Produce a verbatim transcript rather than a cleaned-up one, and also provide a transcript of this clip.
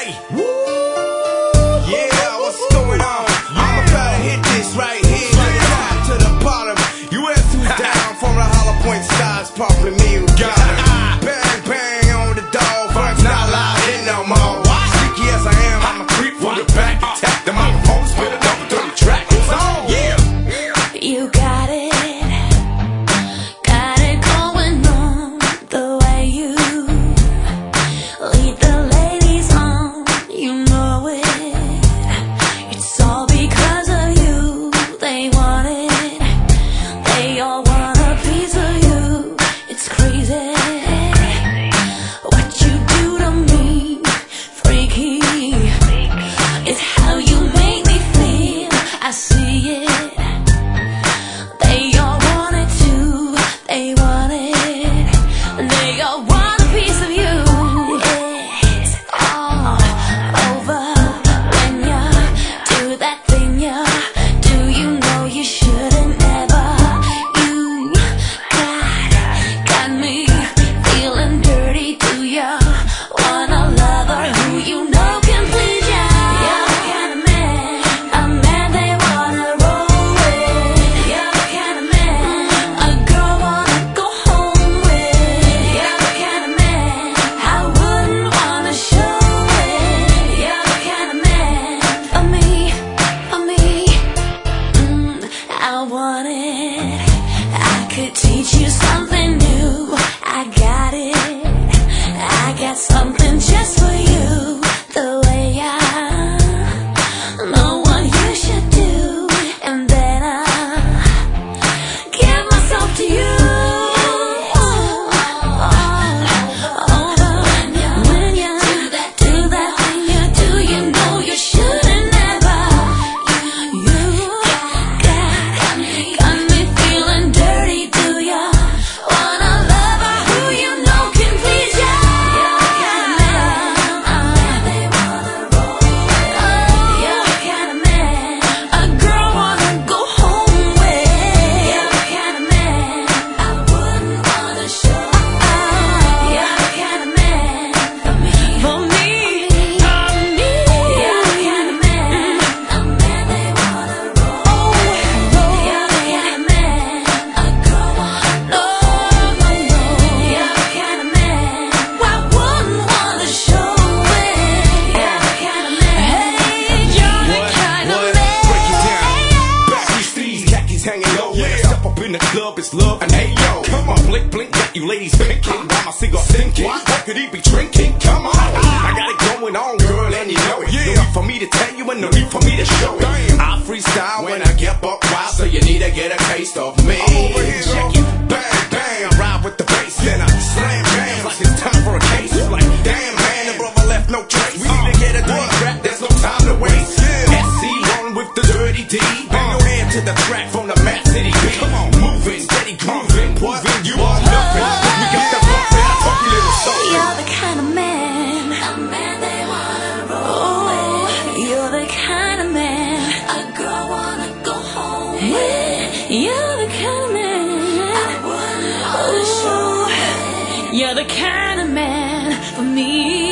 Hey! Woo! Yeah, what's going on? I'm about to hit this right here. To the top, to the bottom. U S who's down from the Hollow Point Stars, Purple me who got it. Bang, bang on the dog. Front's not loud in no more. Sticky as I am, I'm a creep from the back. Attack the microphone, spit it up through the track. It's on, yeah! You got it. Got it going on the way you lead the ladies on. You know it. It's all because of you. They want it. They all want a piece of you. It's crazy what you do to me. Freaky. It's how you make me feel. I see it. They all want it too. They want it. They all want a piece of you. It's all over when you do that thing you do. You know you shouldn't never. You got, got me feeling dirty. Do you want a lover who you know can please you? You're the kind of man, a man they wanna roll with. You're the kind of man a girl wanna go home with. You're the kind of man I wouldn't wanna show it. You're the kind of man for me, for me. Mm, I want it. I could teach you something new. I got it. I got something just for you. The way I know what you should do, and then I give myself to you. Over when you do that, do that thing you do, you know you shouldn't never. You got, got me feeling dirty. Do you want a lover who you know can please you? You're the kind of man they wanna roll with. You're the kind of man a girl wanna go home with. You're the kind of man I wouldn't wanna show. You're the kind of man for me, for me, for me. You're the kind of man, a man they wanna roll with. You're the kind of man a girl wanna go home with. You're the kind of man I wouldn't wanna show it. You're the kind of man. Hey, you're the What? kind of What? man. Break it down. Backstreet streets, khakis hanging low. When I step up in the club, it's love and hey yo. Come on, blink, blink, got you ladies pinking. While my cigar sinking, what could he be drinking? Come on, I got it going on, girl, and you know it. No need for me to tell you and no need for me to show it. I freestyle when I get up wild, so you need to get a taste of me. Check it, bang, bang, I ride with the bass and I slam jams like it's time for a case. It's like, damn man, the brother left no trace. We need to get a deep rap, there's no time to waste. S C one with the dirty D. Bang your hand to the track from the Mad City beat. Come on, moving, steady grooving. What? You are nothing. We got the bump and I talk you little soul. You're the kind of man, a man they wanna roll with. You're the kind of man a girl wanna go home with. You're the kind of man I wouldn't wanna show. You're the kind of man for me.